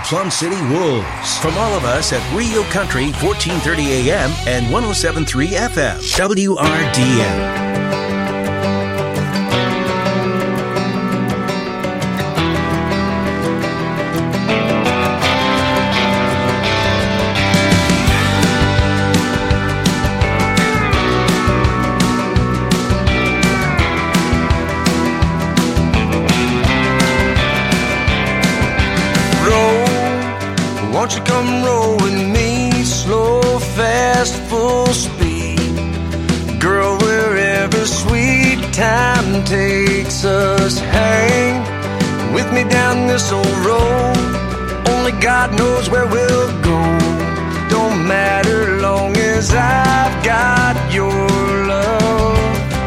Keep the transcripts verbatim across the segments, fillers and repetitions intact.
Plum City Wolves. From all of us at Rio Country, fourteen thirty A M and one oh seven point three F M, W R D M. Won't you come roll with me, slow, fast, full speed, girl, wherever sweet time takes us, hang with me down this old road, only God knows where we'll go, don't matter long as I've got your love.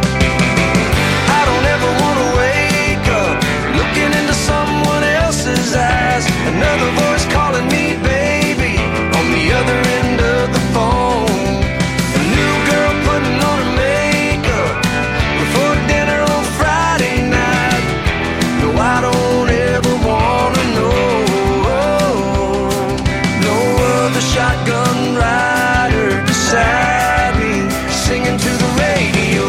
I don't ever want to wake up looking into someone else's eyes, another voice calling me baby on the other end of the phone. A new girl putting on her makeup before dinner on Friday night. No, I don't ever want to know. No other shotgun rider beside me singing to the radio.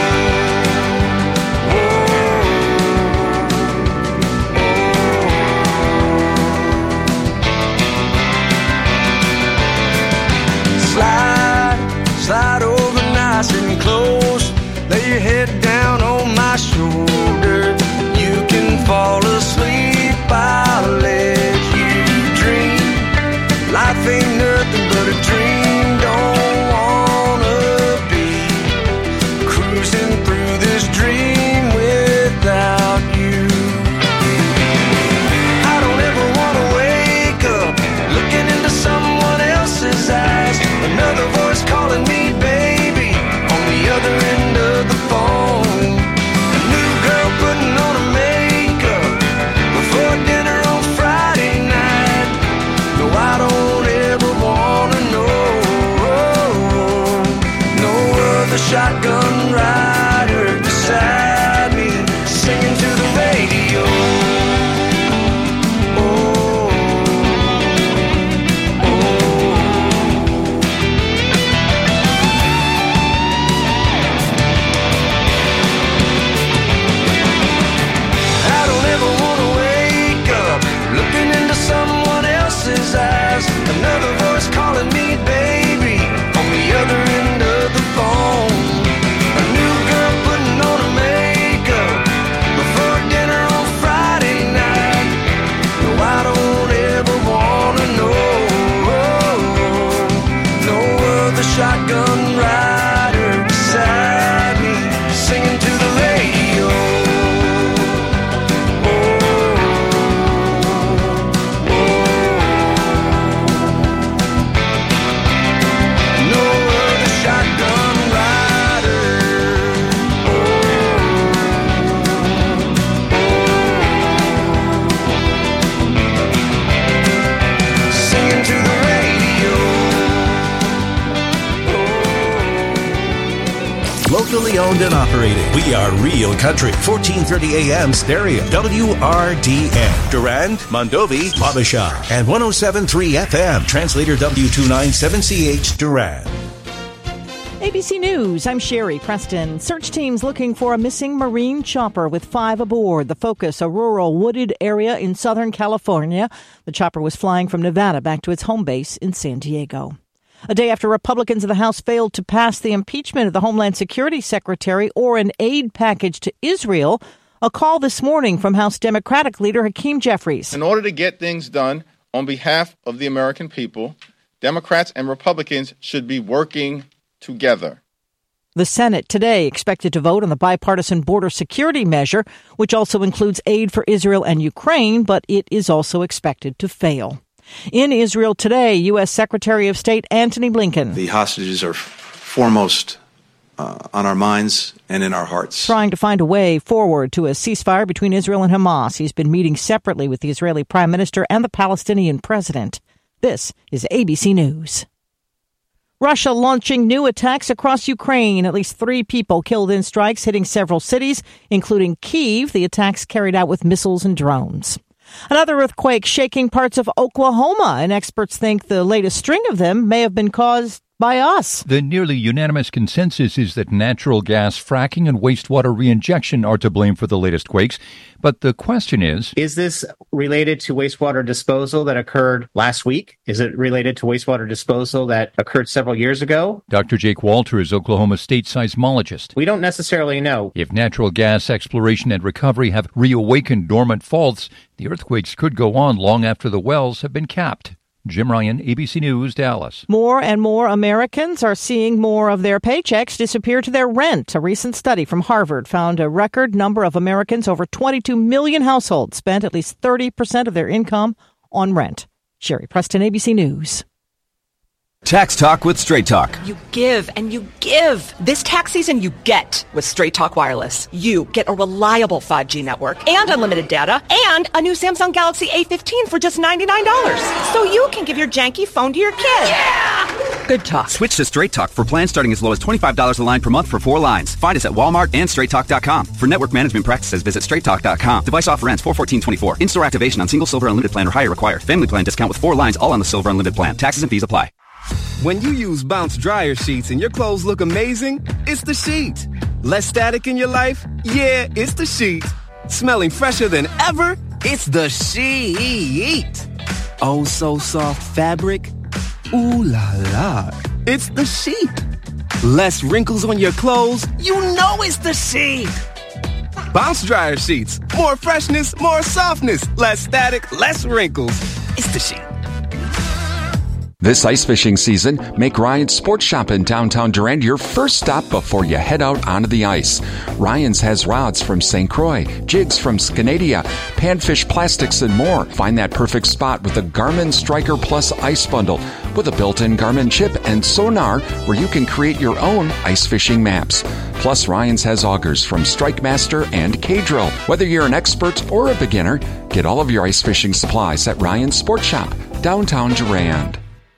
Slide over nice and close, lay your head down on my shoulder. You can fall asleep, I'll let you dream. Life ain't nothing but a dream, don't wanna be cruising through this dream without you. I don't ever wanna wake up looking into someone else's eyes, another voice calling me baby on the other end of the phone. A new girl putting on her makeup before dinner on Friday night. No, I don't ever wanna know. No other shotgun rider beside me singing to the radio. Another voice calling me baby on the other end of the phone. A new girl putting on her makeup before dinner on Friday night. No, I don't ever wanna know. No other shotgun rider beside me singing to the radio. Locally owned and operated. We are Real Country, fourteen thirty A M stereo, W R D M. Durand, Mondovi, Wabasha, and one oh seven point three F M. Translator W two ninety-seven C H, Durand. A B C News, I'm Sherry Preston. Search teams looking for a missing Marine chopper with five aboard. The focus, a rural wooded area in Southern California. The chopper was flying from Nevada back to its home base in San Diego. A day after Republicans in the House failed to pass the impeachment of the Homeland Security Secretary or an aid package to Israel, a call this morning from House Democratic leader Hakeem Jeffries. In order to get things done on behalf of the American people, Democrats and Republicans should be working together. The Senate today expected to vote on the bipartisan border security measure, which also includes aid for Israel and Ukraine, but it is also expected to fail. In Israel today, U S. Secretary of State Antony Blinken. The hostages are foremost uh, on our minds and in our hearts. Trying to find a way forward to a ceasefire between Israel and Hamas. He's been meeting separately with the Israeli Prime Minister and the Palestinian President. This is A B C News. Russia launching new attacks across Ukraine. At least three people killed in strikes hitting several cities, including Kyiv. The attacks carried out with missiles and drones. Another earthquake shaking parts of Oklahoma, and experts think the latest string of them may have been caused by us. The nearly unanimous consensus is that natural gas fracking and wastewater reinjection are to blame for the latest quakes. But the question is, is this related to wastewater disposal that occurred last week? Is it related to wastewater disposal that occurred several years ago? Doctor Jake Walter is Oklahoma's state seismologist. We don't necessarily know. If natural gas exploration and recovery have reawakened dormant faults, the earthquakes could go on long after the wells have been capped. Jim Ryan, A B C News, Dallas. More and more Americans are seeing more of their paychecks disappear to their rent. A recent study from Harvard found a record number of Americans, over twenty-two million households, spent at least thirty percent of their income on rent. Sherry Preston, A B C News. Tax Talk with Straight Talk. You give and you give. This tax season, you get with Straight Talk Wireless. You get a reliable five G network and unlimited data and a new Samsung Galaxy A fifteen for just ninety-nine dollars. So you can give your janky phone to your kid. Yeah! Good talk. Switch to Straight Talk for plans starting as low as twenty-five dollars a line per month for four lines. Find us at Walmart and straight talk dot com. For network management practices, visit straight talk dot com. Device offer ends four fourteen twenty-four. In-store activation on single silver unlimited plan or higher required. Family plan discount with four lines all on the silver unlimited plan. Taxes and fees apply. When you use Bounce dryer sheets and your clothes look amazing, it's the sheet. Less static in your life? Yeah, it's the sheet. Smelling fresher than ever? It's the sheet. Oh, so soft fabric? Ooh la la. It's the sheet. Less wrinkles on your clothes? You know it's the sheet. Bounce dryer sheets. More freshness, more softness. Less static, less wrinkles. It's the sheet. This ice fishing season, make Ryan's Sports Shop in downtown Durand your first stop before you head out onto the ice. Ryan's has rods from Saint Croix, jigs from Scanadia, panfish plastics, and more. Find that perfect spot with the Garmin Striker Plus Ice Bundle with a built-in Garmin chip and sonar where you can create your own ice fishing maps. Plus, Ryan's has augers from Strike Master and K-Drill. Whether you're an expert or a beginner, get all of your ice fishing supplies at Ryan's Sports Shop, downtown Durand.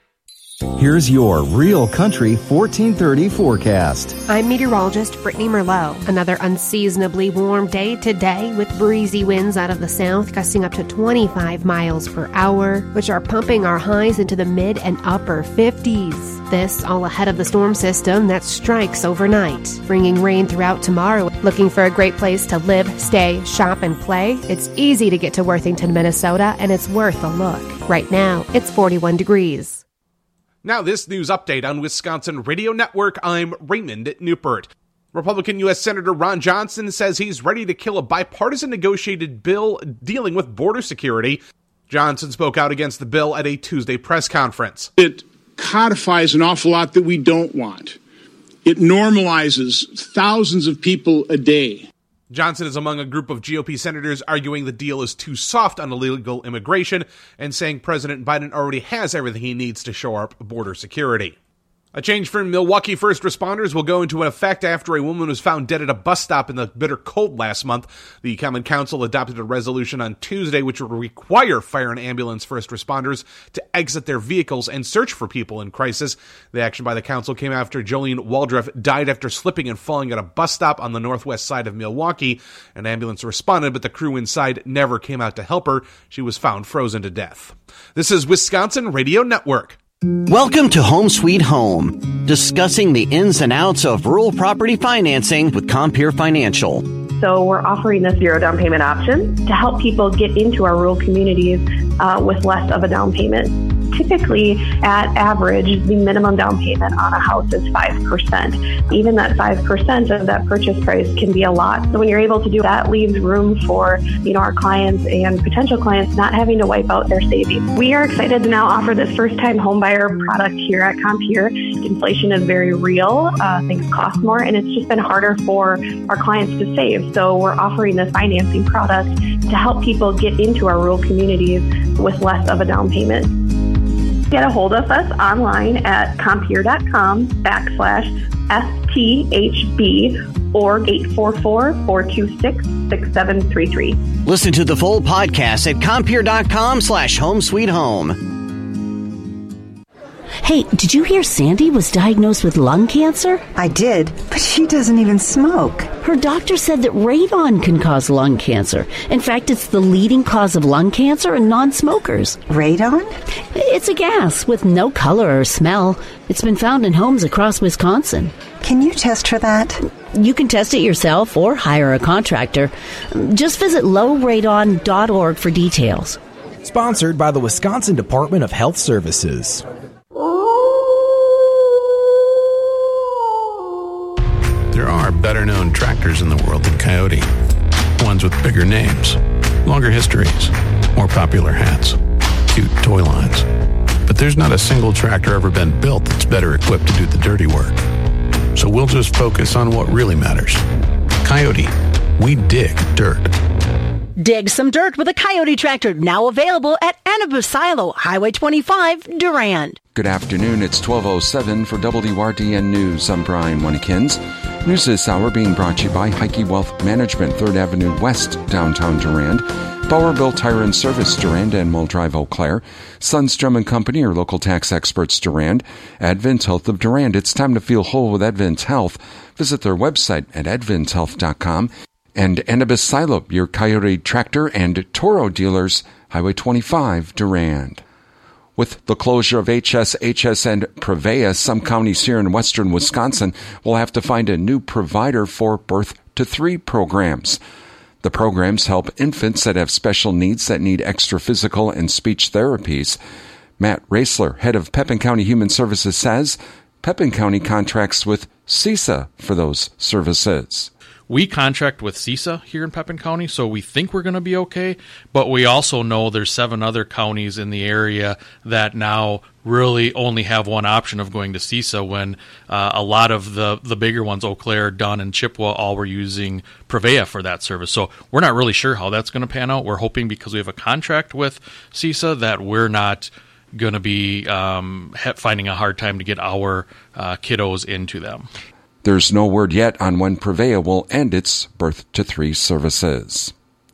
Here's your Real Country fourteen thirty forecast. I'm meteorologist Brittany Merlot. Another unseasonably warm day today with breezy winds out of the south gusting up to twenty-five miles per hour, which are pumping our highs into the mid and upper fifties. This all ahead of the storm system that strikes overnight, bringing rain throughout tomorrow. Looking for a great place to live, stay, shop, and play? It's easy to get to Worthington, Minnesota, and it's worth a look. Right now, it's forty-one degrees. Now this news update on Wisconsin Radio Network, I'm Raymond Newpert. Republican U S Senator Ron Johnson says he's ready to kill a bipartisan negotiated bill dealing with border security. Johnson spoke out against the bill at a Tuesday press conference. It codifies an awful lot that we don't want. It normalizes thousands of people a day. Johnson is among a group of G O P senators arguing the deal is too soft on illegal immigration and saying President Biden already has everything he needs to shore up border security. A change for Milwaukee first responders will go into effect after a woman was found dead at a bus stop in the bitter cold last month. The Common Council adopted a resolution on Tuesday which will require fire and ambulance first responders to exit their vehicles and search for people in crisis. The action by the council came after Jolene Waldreff died after slipping and falling at a bus stop on the northwest side of Milwaukee. An ambulance responded, but the crew inside never came out to help her. She was found frozen to death. This is Wisconsin Radio Network. Welcome to Home Sweet Home, discussing the ins and outs of rural property financing with Compeer Financial. So we're offering this zero down payment option to help people get into our rural communities uh, with less of a down payment. Typically, at average, the minimum down payment on a house is five percent. Even that five percent of that purchase price can be a lot. So when you're able to do that, leaves room for, you know, our clients and potential clients not having to wipe out their savings. We are excited to now offer this first-time homebuyer product here at Compeer. Inflation is very real. Uh, things cost more, and it's just been harder for our clients to save. So we're offering this financing product to help people get into our rural communities with less of a down payment. Get a hold of us online at compeer.com backslash STHB or eight four four, four two six, six seven three three. Listen to the full podcast at compeer.com slash home sweet home. Hey, did you hear Sandy was diagnosed with lung cancer? I did, but she doesn't even smoke. Her doctor said that radon can cause lung cancer. In fact, it's the leading cause of lung cancer in non-smokers. Radon? It's a gas with no color or smell. It's been found in homes across Wisconsin. Can you test for that? You can test it yourself or hire a contractor. Just visit low radon dot org for details. Sponsored by the Wisconsin Department of Health Services. There are better-known tractors in the world than Coyote. Ones with bigger names, longer histories, more popular hats, cute toy lines. But there's not a single tractor ever been built that's better equipped to do the dirty work. So we'll just focus on what really matters. Coyote, we dig dirt. Dig some dirt with a Coyote tractor, now available at Anibus Silo, Highway twenty-five, Durand. Good afternoon. It's twelve oh seven for W R D N News. I'm Brian Winnikins. News this hour being brought to you by Heike Wealth Management, third Avenue West, downtown Durand. Bowerville Tire and Service, Durand and Muldrive, Eau Claire. Sundstrom and Company, your local tax experts, Durand. Advent Health of Durand. It's time to feel whole with Advent Health. Visit their website at advent health dot com. And Anibus Silo, your Coyote tractor and Toro dealers, Highway twenty-five, Durand. With the closure of H S H S and Prevea, some counties here in western Wisconsin will have to find a new provider for birth to three programs. The programs help infants that have special needs that need extra physical and speech therapies. Matt Raisler, head of Pepin County Human Services, says Pepin County contracts with C I S A for those services. We contract with C I S A here in Pepin County, so we think we're going to be okay, but we also know there's seven other counties in the area that now really only have one option of going to C I S A when uh, a lot of the, the bigger ones, Eau Claire, Dunn, and Chippewa, all were using Prevea for that service. So we're not really sure how that's going to pan out. We're hoping because we have a contract with C I S A that we're not going to be um, finding a hard time to get our uh, kiddos into them. There's no word yet on when Prevea will end its birth to three services.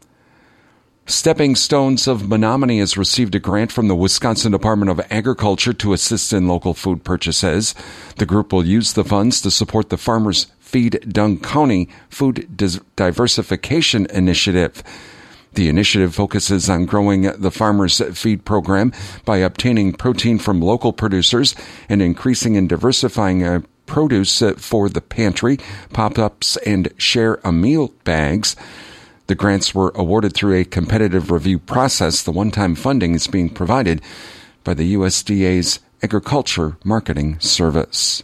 Stepping Stones of Menominee has received a grant from the Wisconsin Department of Agriculture to assist in local food purchases. The group will use the funds to support the Farmers Feed Dung County Food Diversification Initiative. The initiative focuses on growing the Farmers Feed program by obtaining protein from local producers and increasing and diversifying uh, produce for the pantry, pop-ups, and share a meal bags. The grants were awarded through a competitive review process. The one-time funding is being provided by the U S D A's Agriculture Marketing Service.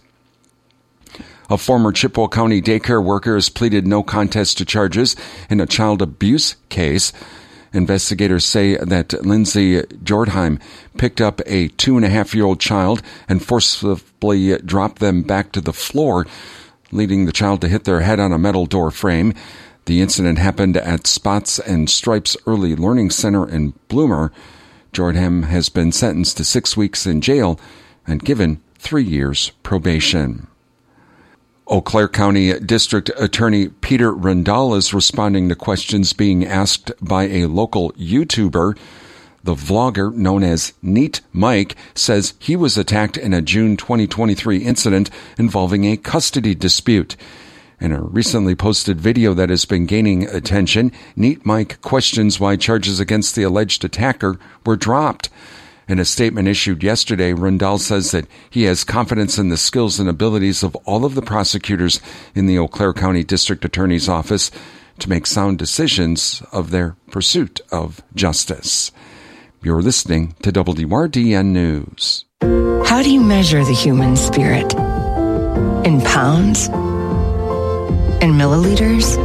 A former Chippewa County daycare worker has pleaded no contest to charges in a child abuse case. Investigators say that Lindsay Jordheim picked up a two-and-a-half-year-old child and forcibly dropped them back to the floor, leading the child to hit their head on a metal door frame. The incident happened at Spots and Stripes Early Learning Center in Bloomer. Jordheim has been sentenced to six weeks in jail and given three years probation. Eau Claire County District Attorney Peter Rendall is responding to questions being asked by a local YouTuber. The vlogger, known as Neat Mike, says he was attacked in a June twenty twenty-three incident involving a custody dispute. In a recently posted video that has been gaining attention, Neat Mike questions why charges against the alleged attacker were dropped. In a statement issued yesterday, Rendall says that he has confidence in the skills and abilities of all of the prosecutors in the Eau Claire County District Attorney's Office to make sound decisions of their pursuit of justice. You're listening to W R D N News. How do you measure the human spirit? In pounds? In milliliters?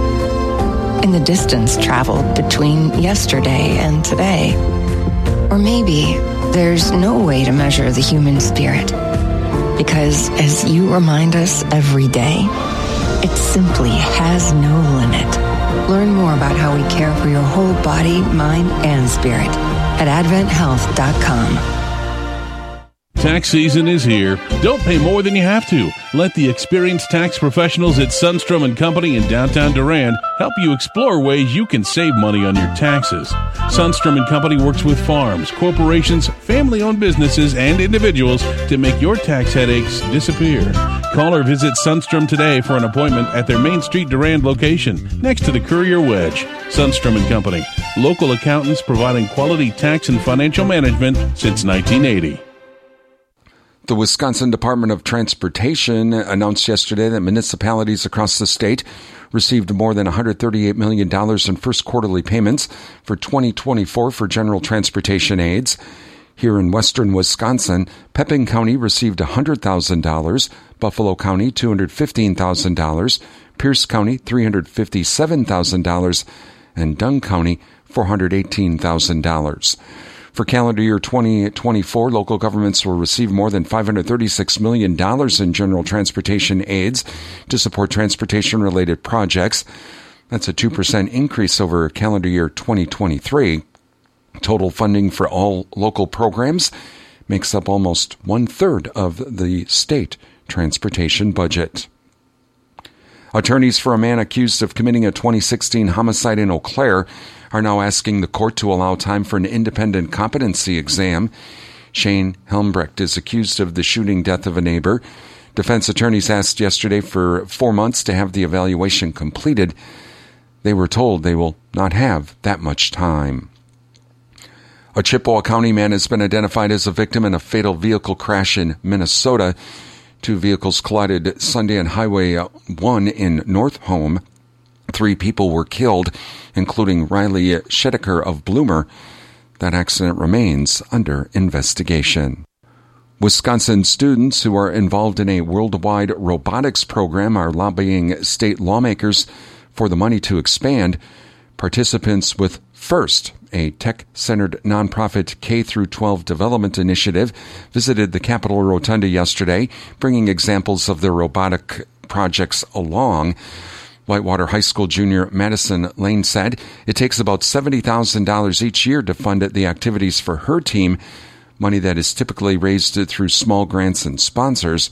In the distance traveled between yesterday and today? Or maybe there's no way to measure the human spirit, because as you remind us every day, it simply has no limit. Learn more about how we care for your whole body, mind, and spirit at advent health dot com. Tax season is here. Don't pay more than you have to. Let the experienced tax professionals at Sundstrom and Company in downtown Durand help you explore ways you can save money on your taxes. Sundstrom and Company works with farms, corporations, family-owned businesses, and individuals to make your tax headaches disappear. Call or visit Sundstrom today for an appointment at their Main Street Durand location next to the Courier Wedge. Sundstrom and Company, local accountants providing quality tax and financial management since nineteen eighty. The Wisconsin Department of Transportation announced yesterday that municipalities across the state received more than one hundred thirty-eight million dollars in first quarterly payments for twenty twenty-four for general transportation aids. Here in western Wisconsin, Pepin County received one hundred thousand dollars, Buffalo County two hundred fifteen thousand dollars, Pierce County three hundred fifty-seven thousand dollars, and Dunn County four hundred eighteen thousand dollars. For calendar year twenty twenty-four, local governments will receive more than five hundred thirty-six million dollars in general transportation aids to support transportation-related projects. That's a two percent increase over calendar year twenty twenty-three. Total funding for all local programs makes up almost one-third of the state transportation budget. Attorneys for a man accused of committing a twenty sixteen homicide in Eau Claire are now asking the court to allow time for an independent competency exam. Shane Helmbrecht is accused of the shooting death of a neighbor. Defense attorneys asked yesterday for four months to have the evaluation completed. They were told they will not have that much time. A Chippewa County man has been identified as a victim in a fatal vehicle crash in Minnesota. Two vehicles collided Sunday on Highway one in North Home. Three people were killed, including Riley Shedeker of Bloomer. That accident remains under investigation. Wisconsin students who are involved in a worldwide robotics program are lobbying state lawmakers for the money to expand. Participants with FIRST, a tech-centered nonprofit K through twelve development initiative, visited the Capitol Rotunda yesterday, bringing examples of their robotic projects along. Whitewater High School junior Madison Lane said it takes about seventy thousand dollars each year to fund the activities for her team, money that is typically raised through small grants and sponsors.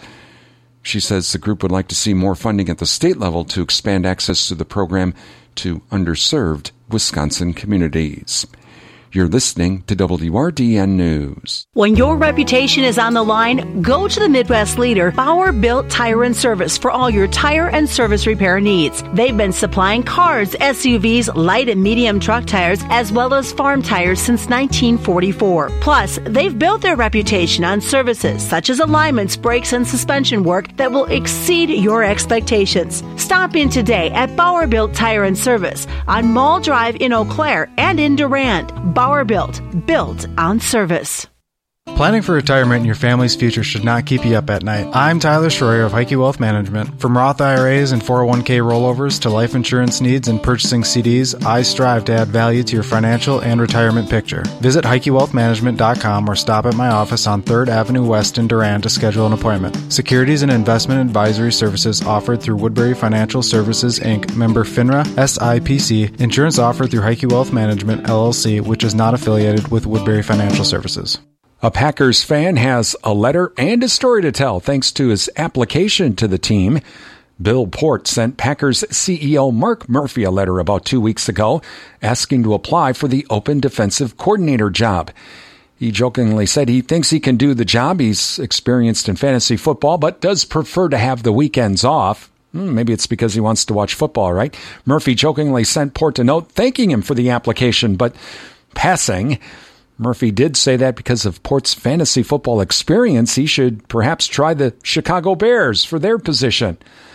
She says the group would like to see more funding at the state level to expand access to the program to underserved Wisconsin communities. You're listening to W R D N News. When your reputation is on the line, go to the Midwest leader, Bauer Built Tire and Service, for all your tire and service repair needs. They've been supplying cars, S U Vs, light and medium truck tires, as well as farm tires since nineteen forty-four. Plus, they've built their reputation on services such as alignments, brakes, and suspension work that will exceed your expectations. Stop in today at Bauer Built Tire and Service on Mall Drive in Eau Claire and in Durand. Bauer Built, built on service. Planning for retirement and your family's future should not keep you up at night. I'm Tyler Schroyer of Heike Wealth Management. From Roth I R As and four oh one k rollovers to life insurance needs and purchasing C Ds, I strive to add value to your financial and retirement picture. Visit Heike Wealth Management dot com or stop at my office on third Avenue West in Durand to schedule an appointment. Securities and investment advisory services offered through Woodbury Financial Services, Incorporated, member FINRA, S I P C. Insurance offered through Heike Wealth Management, L L C, which is not affiliated with Woodbury Financial Services. A Packers fan has a letter and a story to tell thanks to his application to the team. Bill Port sent Packers C E O Mark Murphy a letter about two weeks ago asking to apply for the open defensive coordinator job. He jokingly said he thinks he can do the job. He's experienced in fantasy football, but does prefer to have the weekends off. Maybe it's because he wants to watch football, right? Murphy jokingly sent Port a note thanking him for the application, but passing. Murphy did say that because of Port's fantasy football experience, he should perhaps try the Chicago Bears for their position.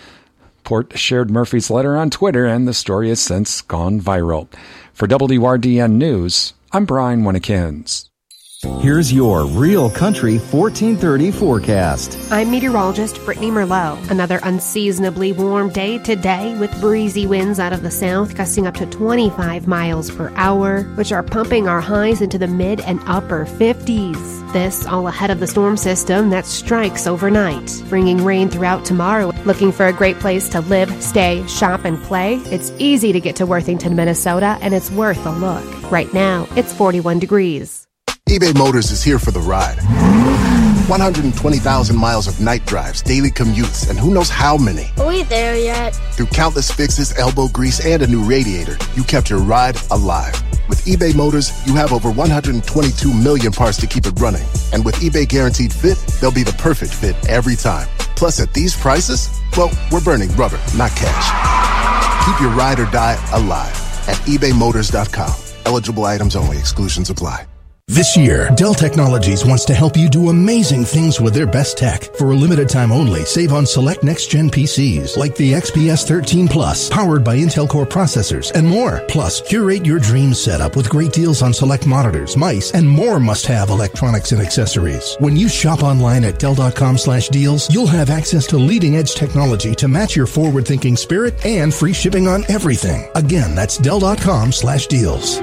Port shared Murphy's letter on Twitter, and the story has since gone viral. For W R D N News, I'm Brian Winnekins. Here's your Real Country fourteen thirty forecast. I'm meteorologist Brittany Merlot. Another unseasonably warm day today with breezy winds out of the south gusting up to twenty-five miles per hour, which are pumping our highs into the mid and upper fifties. This all ahead of the storm system that strikes overnight, bringing rain throughout tomorrow. Looking for a great place to live, stay, shop, and play? It's easy to get to Worthington, Minnesota, and it's worth a look. Right now, it's forty-one degrees. eBay Motors is here for the ride. one hundred twenty thousand miles of night drives, daily commutes, and who knows how many. Are we there yet? Through countless fixes, elbow grease, and a new radiator, you kept your ride alive. With eBay Motors, you have over one hundred twenty-two million parts to keep it running. And with eBay Guaranteed Fit, they'll be the perfect fit every time. Plus, at these prices, well, we're burning rubber, not cash. Keep your ride or die alive at ebay motors dot com. Eligible items only. Exclusions apply. This year, Dell Technologies wants to help you do amazing things with their best tech. For a limited time only, save on select next-gen P Cs like the X P S thirteen Plus, powered by Intel Core processors, and more. Plus, curate your dream setup with great deals on select monitors, mice, and more must-have electronics and accessories. When you shop online at Dell dot com slash deals, you'll have access to leading-edge technology to match your forward-thinking spirit and free shipping on everything. Again, that's Dell dot com slash deals.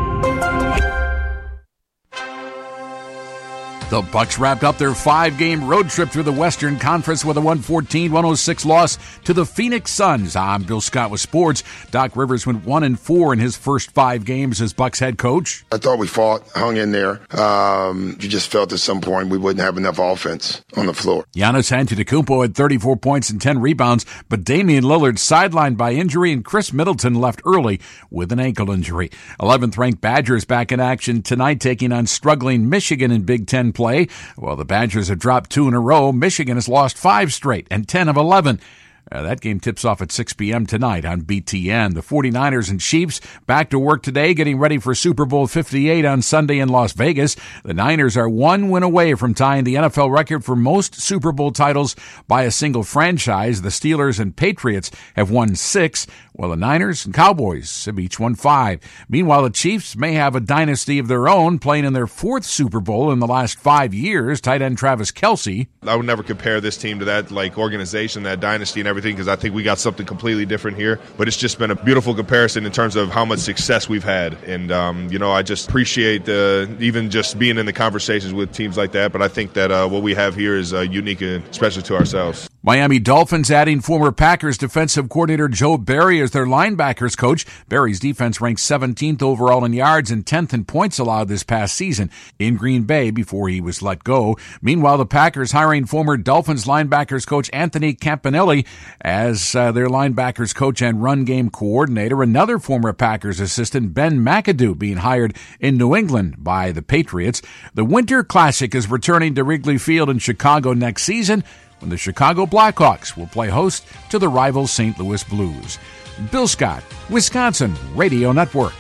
The Bucks wrapped up their five-game road trip through the Western Conference with a one fourteen one oh six loss to the Phoenix Suns. I'm Bill Scott with sports. Doc Rivers went one and four in his first five games as Bucks head coach. I thought we fought, hung in there. Um, you just felt at some point we wouldn't have enough offense on the floor. Giannis Antetokounmpo had thirty-four points and ten rebounds, but Damian Lillard sidelined by injury and Chris Middleton left early with an ankle injury. eleventh-ranked Badgers back in action tonight, taking on struggling Michigan in Big Ten play. While the Badgers have dropped two in a row, Michigan has lost five straight and ten of eleven. Uh, that game tips off at six p.m. tonight on B T N. The 49ers and Chiefs back to work today, getting ready for Super Bowl fifty-eight on Sunday in Las Vegas. The Niners are one win away from tying the N F L record for most Super Bowl titles by a single franchise. The Steelers and Patriots have won six, while the Niners and Cowboys have each won five. Meanwhile, the Chiefs may have a dynasty of their own, playing in their fourth Super Bowl in the last five years. Tight end Travis Kelce. I would never compare this team to that like organization, that dynasty and everything, because I think we got something completely different here. But it's just been a beautiful comparison in terms of how much success we've had. And, um, you know, I just appreciate uh, even just being in the conversations with teams like that. But I think that uh, what we have here is uh, unique and special to ourselves. Miami Dolphins adding former Packers defensive coordinator Joe Barry as their linebackers coach. Barry's defense ranked seventeenth overall in yards and tenth in points allowed this past season in Green Bay before he was let go. Meanwhile, the Packers hiring former Dolphins linebackers coach Anthony Campanelli as uh, their linebackers coach and run game coordinator. Another former Packers assistant, Ben McAdoo, being hired in New England by the Patriots. The Winter Classic is returning to Wrigley Field in Chicago next season, when the Chicago Blackhawks will play host to the rival Saint Louis Blues. Bill Scott, Wisconsin Radio Network.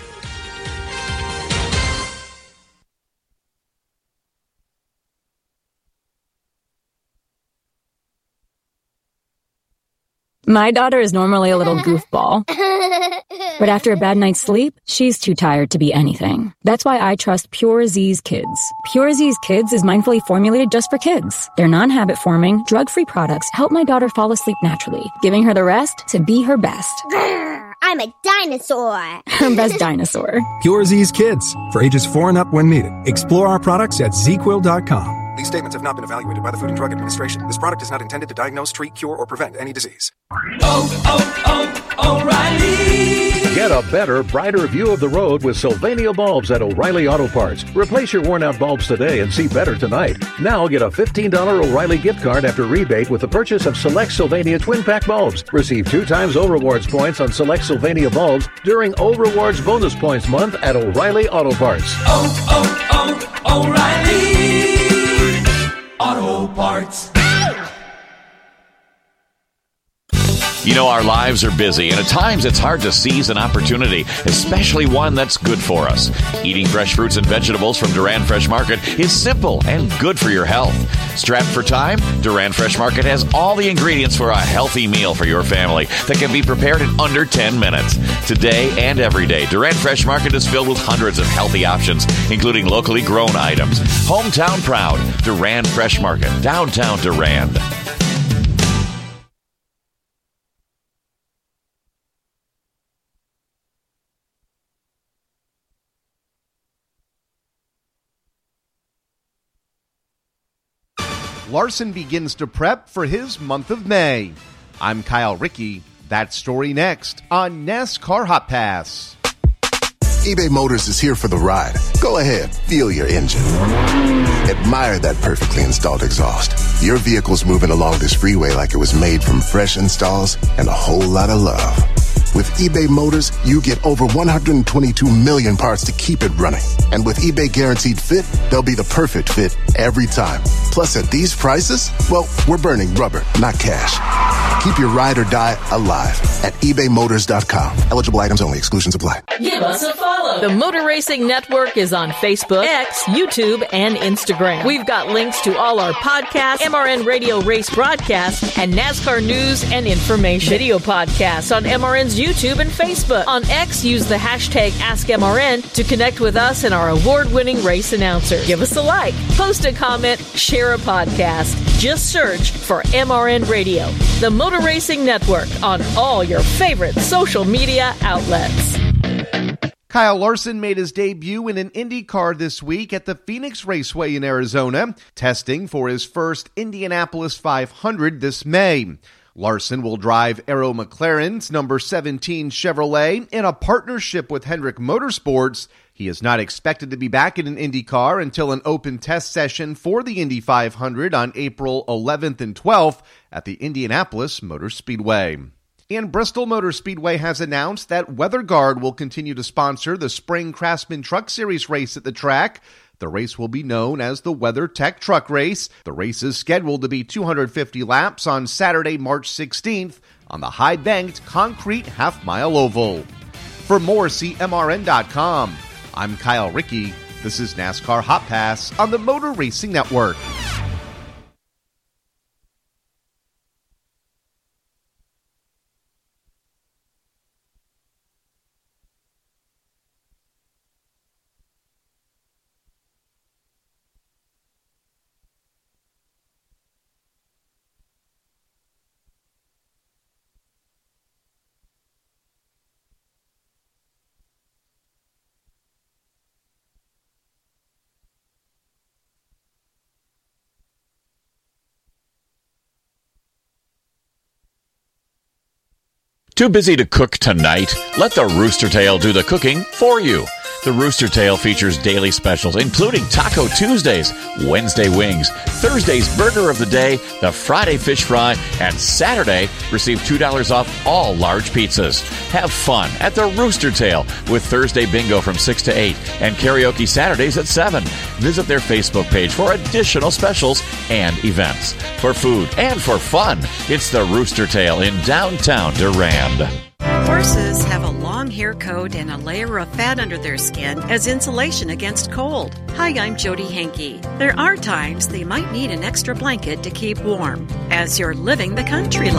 My daughter is normally a little goofball, but after a bad night's sleep, she's too tired to be anything. That's why I trust Pure Z's Kids. Pure Z's Kids is mindfully formulated just for kids. Their non-habit forming, drug-free products help my daughter fall asleep naturally, giving her the rest to be her best. I'm a dinosaur. Her best dinosaur. Pure Z's Kids, for ages four and up when needed. Explore our products at z quill dot com. These statements have not been evaluated by the Food and Drug Administration. This product is not intended to diagnose, treat, cure, or prevent any disease. Oh, oh, oh, O'Reilly! Get a better, brighter view of the road with Sylvania bulbs at O'Reilly Auto Parts. Replace your worn-out bulbs today and see better tonight. Now get a fifteen dollars O'Reilly gift card after rebate with the purchase of select Sylvania twin-pack bulbs. Receive two times O-Rewards points on select Sylvania bulbs during O-Rewards Bonus Points Month at O'Reilly Auto Parts. Oh, oh, oh, O'Reilly! Auto Parts. You know, our lives are busy, and at times it's hard to seize an opportunity, especially one that's good for us. Eating fresh fruits and vegetables from Duran Fresh Market is simple and good for your health. Strapped for time? Duran Fresh Market has all the ingredients for a healthy meal for your family that can be prepared in under ten minutes. Today and every day, Duran Fresh Market is filled with hundreds of healthy options, including locally grown items. Hometown proud, Duran Fresh Market, downtown Durand. Larson begins to prep for his month of May. I'm Kyle Rickey. That story next on NASCAR Hot Pass. eBay Motors is here for the ride. Go ahead, feel your engine. Admire that perfectly installed exhaust. Your vehicle's moving along this freeway like it was made from fresh installs and a whole lot of love. With eBay Motors, you get over one hundred twenty-two million parts to keep it running. And with eBay Guaranteed Fit, they'll be the perfect fit every time. Plus, at these prices, well, we're burning rubber, not cash. Keep your ride or die alive at ebay motors dot com. Eligible items only. Exclusions apply. Give us a follow. The Motor Racing Network is on Facebook, X, YouTube, and Instagram. We've got links to all our podcasts, M R N Radio Race broadcasts, and NASCAR news and information. Video podcasts on M R N's YouTube and Facebook. On X, use the hashtag Ask M R N to connect with us and our award-winning race announcer. Give us a like, post a comment, share a podcast. Just search for M R N Radio, the Motor Racing Network, on all your favorite social media outlets. Kyle Larson made his debut in an Indy car this week at the Phoenix Raceway in Arizona, testing for his first Indianapolis five hundred this May. Larson will drive Arrow McLaren's number seventeen Chevrolet in a partnership with Hendrick Motorsports. He is not expected to be back in an Indy car until an open test session for the Indy five hundred on April eleventh and twelfth at the Indianapolis Motor Speedway. And Bristol Motor Speedway has announced that WeatherGuard will continue to sponsor the Spring Craftsman Truck Series race at the track. The race will be known as the WeatherTech Truck Race. The race is scheduled to be two hundred fifty laps on Saturday, March sixteenth on the high-banked concrete half-mile oval. For more, see M R N dot com. I'm Kyle Rickey. This is NASCAR Hot Pass on the Motor Racing Network. Too busy to cook tonight? Let the Rooster Tail do the cooking for you. The Rooster Tail features daily specials, including Taco Tuesdays, Wednesday wings, Thursday's burger of the day, the Friday fish fry, and Saturday, receive two dollars off all large pizzas. Have fun at the Rooster Tail with Thursday bingo from six to eight and karaoke Saturdays at seven. Visit their Facebook page for additional specials and events. For food and for fun, it's the Rooster Tail in downtown Durand. Horses have a long hair coat and a layer of fat under their skin as insulation against cold. Hi, I'm Jody Hankey. There are times they might need an extra blanket to keep warm as you're living the country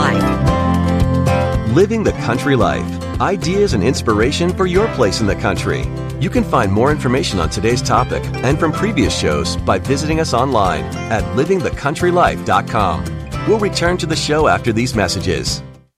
life. Living the country life. Ideas and inspiration for your place in the country. You can find more information on today's topic and from previous shows by visiting us online at living the country life dot com. We'll return to the show after these messages.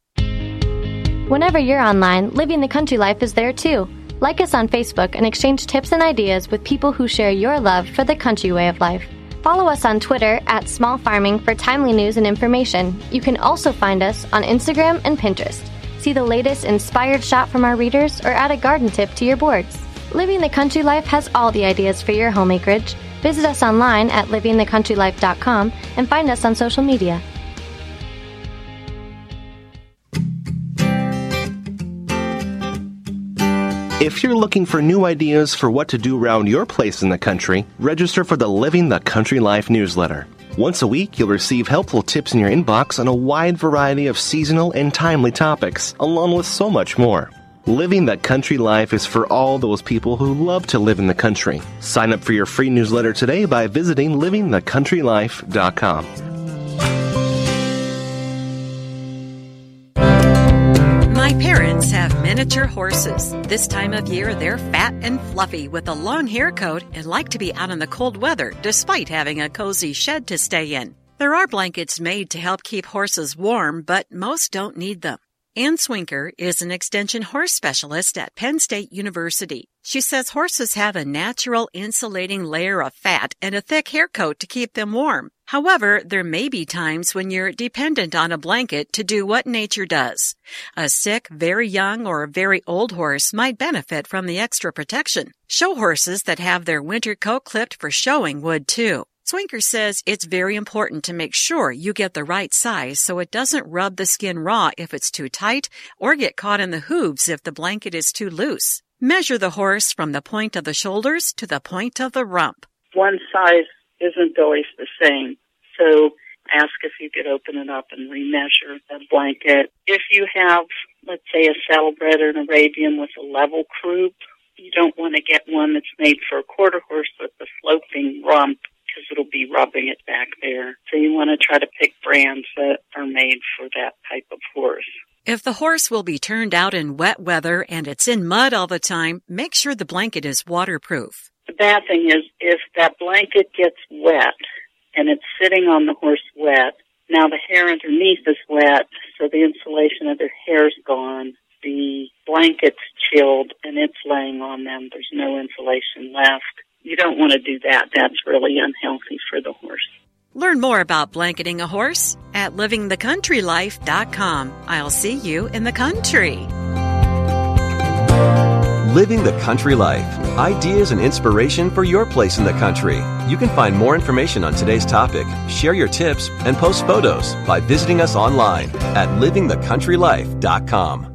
Whenever you're online, Living the Country Life is there too. Like us on Facebook and exchange tips and ideas with people who share your love for the country way of life. Follow us on Twitter at Small Farming for timely news and information. You can also find us on Instagram and Pinterest. See the latest inspired shot from our readers or add a garden tip to your boards. Living the Country Life has all the ideas for your home acreage. Visit us online at living the country life dot com and find us on social media. If you're looking for new ideas for what to do around your place in the country, register for the Living the Country Life newsletter. Once a week, you'll receive helpful tips in your inbox on a wide variety of seasonal and timely topics, along with so much more. Living the Country Life is for all those people who love to live in the country. Sign up for your free newsletter today by visiting living the country life dot com. My parents have miniature horses. This time of year, they're fat and fluffy with a long hair coat and like to be out in the cold weather despite having a cozy shed to stay in. There are blankets made to help keep horses warm, but most don't need them. Ann Swinker is an extension horse specialist at Penn State University. She says horses have a natural insulating layer of fat and a thick hair coat to keep them warm. However, there may be times when you're dependent on a blanket to do what nature does. A sick, very young, or very old horse might benefit from the extra protection. Show horses that have their winter coat clipped for showing would too. Swinker says it's very important to make sure you get the right size so it doesn't rub the skin raw if it's too tight or get caught in the hooves if the blanket is too loose. Measure the horse from the point of the shoulders to the point of the rump. One size isn't always the same, so ask if you could open it up and remeasure the blanket. If you have, let's say, a saddlebred or an Arabian with a level croup, you don't want to get one that's made for a quarter horse with a sloping rump, because it'll be rubbing it back there. So you want to try to pick brands that are made for that type of horse. If the horse will be turned out in wet weather and it's in mud all the time, make sure the blanket is waterproof. The bad thing is if that blanket gets wet and it's sitting on the horse wet, now the hair underneath is wet, so the insulation of their hair's gone. The blanket's chilled and it's laying on them. There's no insulation left. You don't want to do that. That's really unhealthy for the horse. Learn more about blanketing a horse at living the country life dot com. I'll see you in the country. Living the Country Life. Ideas and inspiration for your place in the country. You can find more information on today's topic, share your tips, and post photos by visiting us online at living the country life dot com.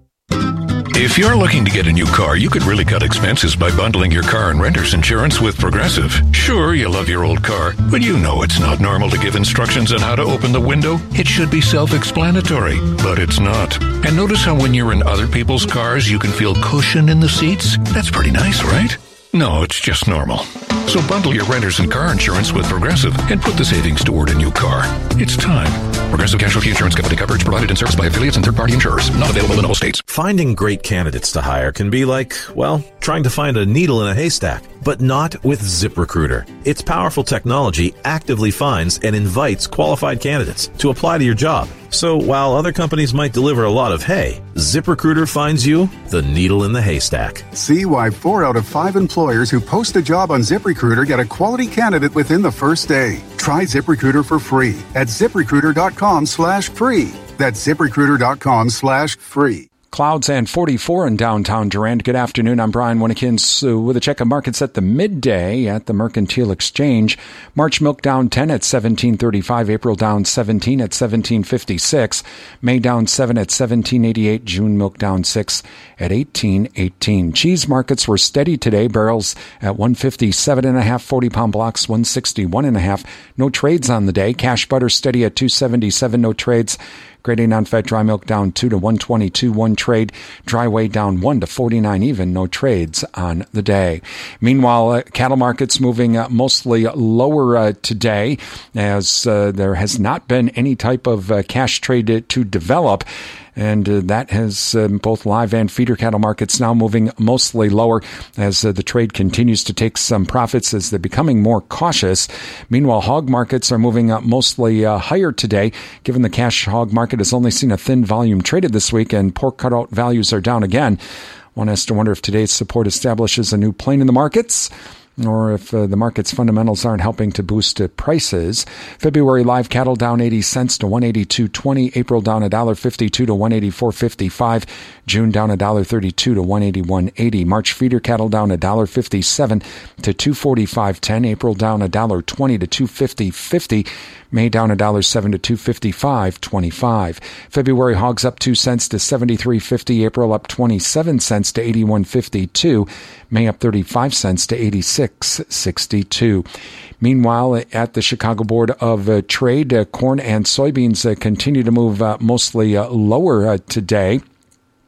If you're looking to get a new car, you could really cut expenses by bundling your car and renter's insurance with Progressive. Sure, you love your old car, but you know it's not normal to give instructions on how to open the window. It should be self-explanatory, but it's not. And notice how when you're in other people's cars, you can feel cushion in the seats? That's pretty nice, right? No, it's just normal. So bundle your renters and car insurance with Progressive and put the savings toward a new car. It's time. Progressive Casualty Insurance Company. Coverage provided and serviced by affiliates and third-party insurers. Not available in all states. Finding great candidates to hire can be like, well, trying to find a needle in a haystack. But not with ZipRecruiter. Its powerful technology actively finds and invites qualified candidates to apply to your job. So while other companies might deliver a lot of hay, ZipRecruiter finds you the needle in the haystack. See why four out of five employers who post a job on ZipRecruiter get a quality candidate within the first day. Try ZipRecruiter for free at ZipRecruiter.com slash free. That's ZipRecruiter.com slash free. Clouds and forty-four in downtown Durand. Good afternoon. I'm Brian Winnekins uh, with a check of markets at the midday at the Mercantile Exchange. March milk down ten at seventeen thirty-five. April down seventeen at seventeen fifty-six. May down seven at seventeen eighty-eight. June milk down six at eighteen eighteen. Cheese markets were steady today. Barrels at one fifty-seven and a half. forty pound blocks one sixty-one and a half. No trades on the day. Cash butter steady at two seventy-seven. No trades. Grade non-fat dry milk down two to one twenty-two, one trade. Dry whey down one to forty-nine even, no trades on the day. Meanwhile, uh, cattle markets moving uh, mostly lower uh, today as uh, there has not been any type of uh, cash trade to develop. And uh, that has um, both live and feeder cattle markets now moving mostly lower as uh, the trade continues to take some profits as they're becoming more cautious. Meanwhile, hog markets are moving up mostly uh, higher today, given the cash hog market has only seen a thin volume traded this week and pork cutout values are down again. One has to wonder if today's support establishes a new plane in the markets, or if uh, the market's fundamentals aren't helping to boost uh, prices. February live cattle down eighty cents to one eighty-two twenty. April down one dollar fifty-two to one eighty-four fifty-five. June down one dollar thirty-two to one eighty-one eighty. March feeder cattle down one dollar fifty-seven to two forty-five ten. April down one dollar twenty to two fifty fifty. May down one dollar seven to two fifty-five twenty-five. February hogs up two cents to seventy-three fifty. April up twenty-seven cents to eighty-one fifty-two. May up thirty-five cents to eighty-six sixty-two. Meanwhile, at the Chicago Board of uh, Trade, uh, corn and soybeans uh, continue to move uh, mostly uh, lower uh, today.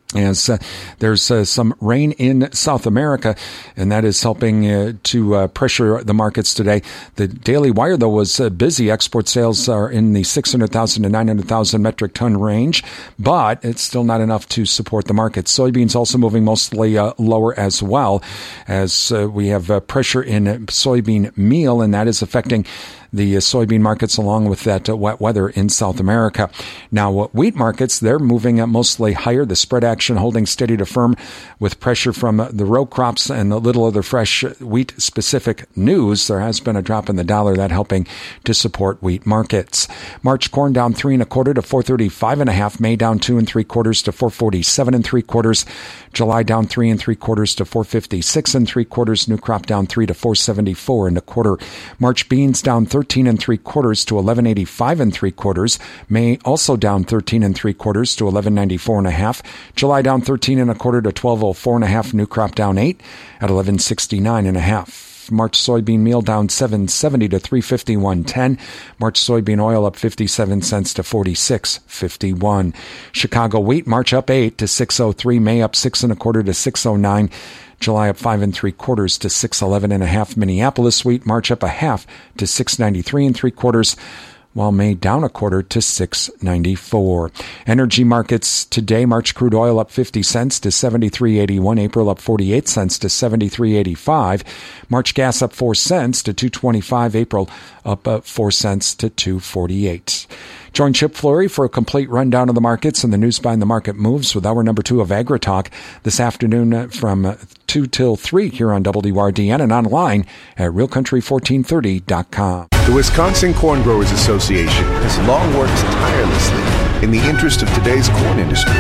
as uh, there's uh, some rain in South America, and that is helping uh, to uh, pressure the markets today. The Daily Wire, though, was uh, busy. Export sales are in the six hundred thousand to nine hundred thousand metric ton range, but it's still not enough to support the market. Soybeans also moving mostly uh, lower as well, as uh, we have uh, pressure in soybean meal, and that is affecting the uh, soybean markets along with that uh, wet weather in South America. Now, uh, wheat markets, they're moving uh, mostly higher. The spread action holding steady to firm with pressure from uh, the row crops and a little other fresh wheat-specific news. There has been a drop in the dollar, that helping to support wheat markets. March corn down three and a quarter to four thirty-five and a half. May down two and three quarters to four forty-seven and three quarters. July down three and three quarters to four fifty-six and three quarters. New crop down three to four seventy-four and a quarter. March beans down thirteen and three quarters to eleven eighty-five and three quarters. May also down thirteen and three quarters to eleven ninety-four and a half. July down thirteen and a quarter to twelve oh four and a half. New crop down eight at eleven sixty-nine and a half. March soybean meal down seven seventy to three fifty-one ten. March soybean oil up fifty-seven cents to forty-six fifty-one. Chicago wheat March up eight to six oh three. May up six and a quarter to six oh nine. July up five and three quarters to six eleven and a half. Minneapolis wheat March up a half to six ninety-three and three quarters, while May down a quarter to six ninety-four. Energy markets today, March crude oil up fifty cents to seventy-three eighty-one. April up forty-eight cents to seventy-three eighty-five. March gas up four cents to two twenty-five. April up uh, four cents to two forty-eight. Join Chip Flory for a complete rundown of the markets and the news behind the market moves with hour number two of AgriTalk this afternoon from two till three here on W D R D N and online at real country fourteen thirty dot com. The Wisconsin Corn Growers Association has long worked tirelessly in the interest of today's corn industry.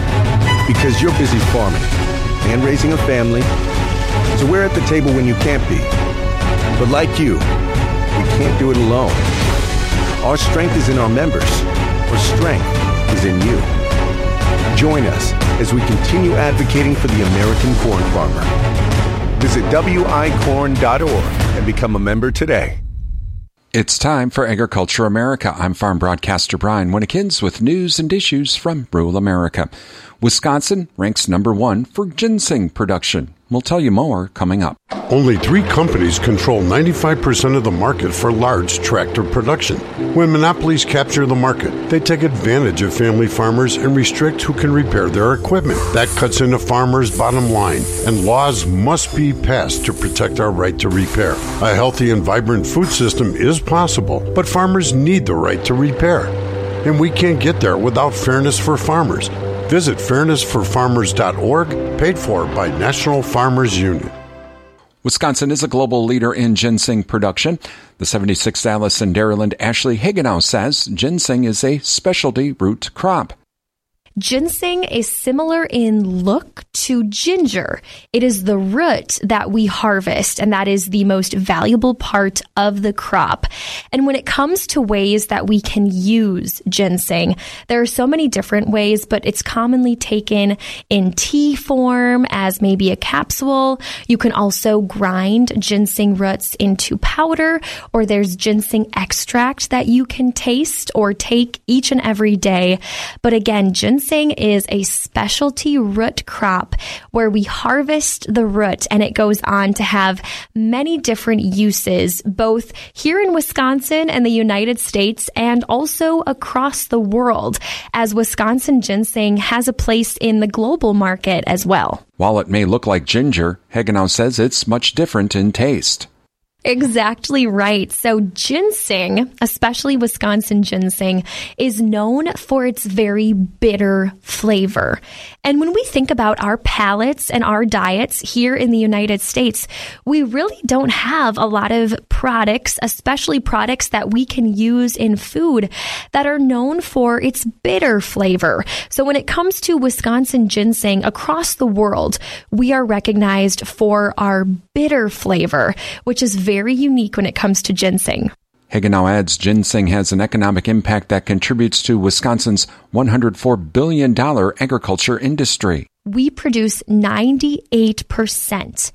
Because you're busy farming and raising a family, so we're at the table when you can't be. But like you, we can't do it alone. Our strength is in our members. Our strength is in you. Join us as we continue advocating for the American corn farmer. Visit W I corn dot org and become a member today. It's time for Agriculture America. I'm farm broadcaster Brian Winnekins with news and issues from rural America. Wisconsin ranks number one for ginseng production. We'll tell you more coming up. Only three companies control ninety-five percent of the market for large tractor production. When monopolies capture the market, they take advantage of family farmers and restrict who can repair their equipment. That cuts into farmers' bottom line, and laws must be passed to protect our right to repair. A healthy and vibrant food system is possible, but farmers need the right to repair. And we can't get there without fairness for farmers. Visit fairness for farmers dot org, paid for by National Farmers Union. Wisconsin is a global leader in ginseng production. The seventy-sixth Allison Dairyland Ashley Higgenow says ginseng is a specialty root crop. Ginseng is similar in look to ginger. It is the root that we harvest, and that is the most valuable part of the crop. And when it comes to ways that we can use ginseng, there are so many different ways, but it's commonly taken in tea form as maybe a capsule. You can also grind ginseng roots into powder, or there's ginseng extract that you can taste or take each and every day. But again, ginseng is a specialty root crop where we harvest the root, and it goes on to have many different uses, both here in Wisconsin and the United States and also across the world, as Wisconsin ginseng has a place in the global market as well. While it may look like ginger, Higgenow says it's much different in taste. Exactly right. So ginseng, especially Wisconsin ginseng, is known for its very bitter flavor. And when we think about our palates and our diets here in the United States, we really don't have a lot of products, especially products that we can use in food, that are known for its bitter flavor. So when it comes to Wisconsin ginseng across the world, we are recognized for our bitter flavor, which is very unique when it comes to ginseng. Higgenow adds ginseng has an economic impact that contributes to Wisconsin's one hundred four billion dollars agriculture industry. We produce ninety-eight percent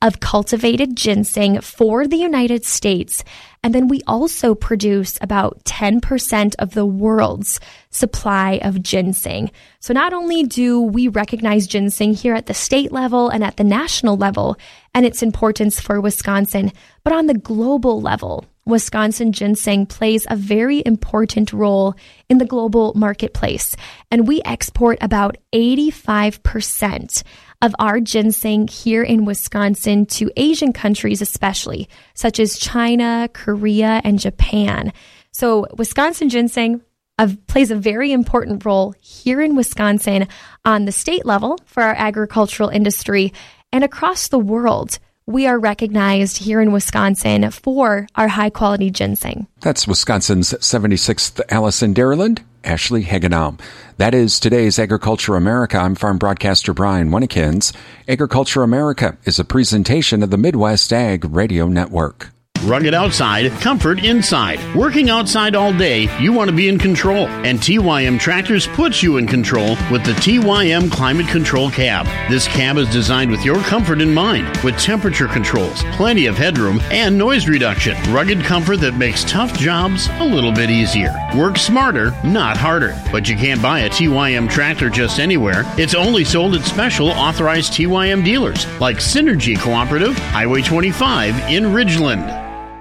of cultivated ginseng for the United States. And then we also produce about ten percent of the world's supply of ginseng. So not only do we recognize ginseng here at the state level and at the national level and its importance for Wisconsin, but on the global level, Wisconsin ginseng plays a very important role in the global marketplace. And we export about eighty-five percent of our ginseng here in Wisconsin to Asian countries especially, such as China, Korea, and Japan. So Wisconsin ginseng uh, plays a very important role here in Wisconsin on the state level for our agricultural industry and across the world. We are recognized here in Wisconsin for our high-quality ginseng. That's Wisconsin's seventy-sixth Allison Dairyland, Ashley Hagenow. That is today's Agriculture America. I'm farm broadcaster Brian Winnikins. Agriculture America is a presentation of the Midwest Ag Radio Network. Rugged outside, comfort inside. Working outside all day, you want to be in control. And T Y M Tractors puts you in control with the T Y M Climate Control Cab. This cab is designed with your comfort in mind, with temperature controls, plenty of headroom, and noise reduction. Rugged comfort that makes tough jobs a little bit easier. Work smarter, not harder. But you can't buy a T Y M tractor just anywhere. It's only sold at special authorized T Y M dealers, like Synergy Cooperative, Highway twenty-five in Ridgeland.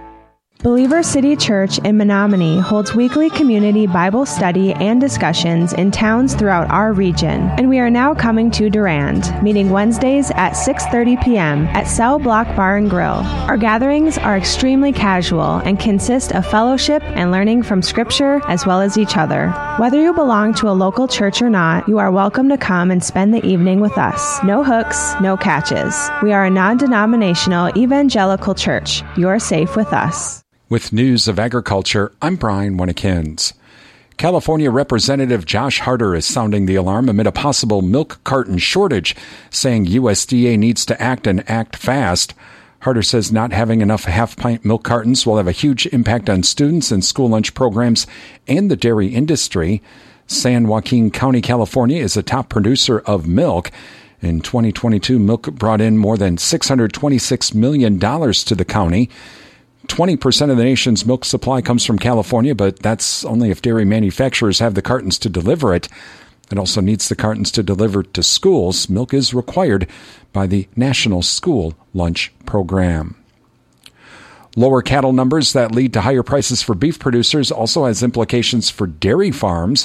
Believer City Church in Menominee holds weekly community Bible study and discussions in towns throughout our region, and we are now coming to Durand, meeting Wednesdays at six thirty p.m. at Cell Block Bar and Grill. Our gatherings are extremely casual and consist of fellowship and learning from Scripture as well as each other. Whether you belong to a local church or not, you are welcome to come and spend the evening with us. No hooks, no catches. We are a non-denominational evangelical church. You are safe with us. With news of agriculture, I'm Brian Winnikins. California Representative Josh Harder is sounding the alarm amid a possible milk carton shortage, saying U S D A needs to act and act fast. Harder says not having enough half-pint milk cartons will have a huge impact on students and school lunch programs and the dairy industry. San Joaquin County, California is a top producer of milk. In twenty twenty-two, milk brought in more than six hundred twenty-six million dollars to the county. twenty percent of the nation's milk supply comes from California, but that's only if dairy manufacturers have the cartons to deliver it. It also needs the cartons to deliver to schools. Milk is required by the National School Lunch Program. Lower cattle numbers that lead to higher prices for beef producers also has implications for dairy farms.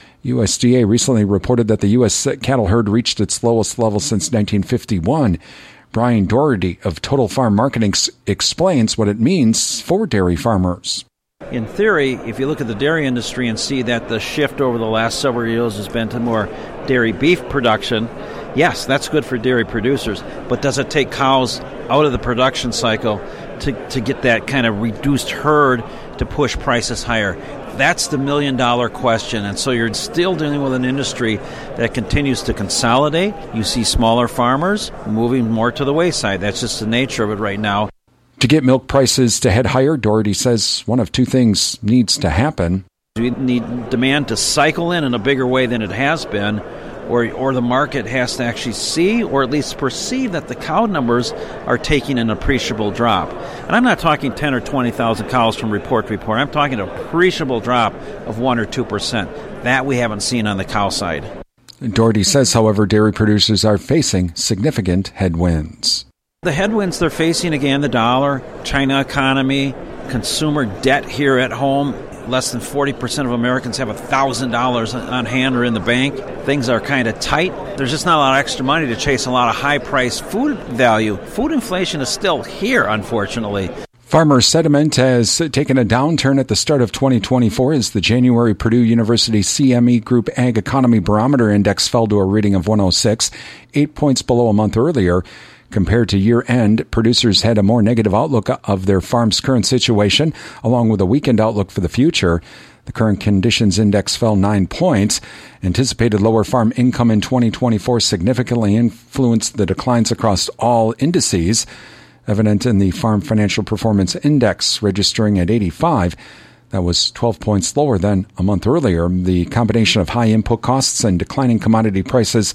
U S D A recently reported that the U S cattle herd reached its lowest level since nineteen fifty-one. Brian Doherty of Total Farm Marketing explains what it means for dairy farmers. In theory, if you look at the dairy industry and see that the shift over the last several years has been to more dairy beef production, yes, that's good for dairy producers. But does it take cows out of the production cycle to, to get that kind of reduced herd to push prices higher? That's the million-dollar question. And so you're still dealing with an industry that continues to consolidate. You see smaller farmers moving more to the wayside. That's just the nature of it right now. To get milk prices to head higher, Doherty says one of two things needs to happen. We need demand to cycle in in a bigger way than it has been, or or the market has to actually see or at least perceive that the cow numbers are taking an appreciable drop. And I'm not talking ten or twenty thousand cows from report to report. I'm talking an appreciable drop of one or two percent. That we haven't seen on the cow side. Doherty says, however, dairy producers are facing significant headwinds. The headwinds they're facing, again, the dollar, China economy, consumer debt here at home. Less than forty percent of Americans have one thousand dollars on hand or in the bank. Things are kind of tight. There's just not a lot of extra money to chase a lot of high-priced food value. Food inflation is still here, unfortunately. Farmer sentiment has taken a downturn at the start of twenty twenty-four as the January Purdue University C M E Group Ag Economy Barometer Index fell to a reading of one oh six, eight points below a month earlier. Compared to year-end, producers had a more negative outlook of their farm's current situation, along with a weakened outlook for the future. The current conditions index fell nine points. Anticipated lower farm income in twenty twenty-four significantly influenced the declines across all indices, evident in the Farm Financial Performance Index, registering at eighty-five. That was twelve points lower than a month earlier. The combination of high input costs and declining commodity prices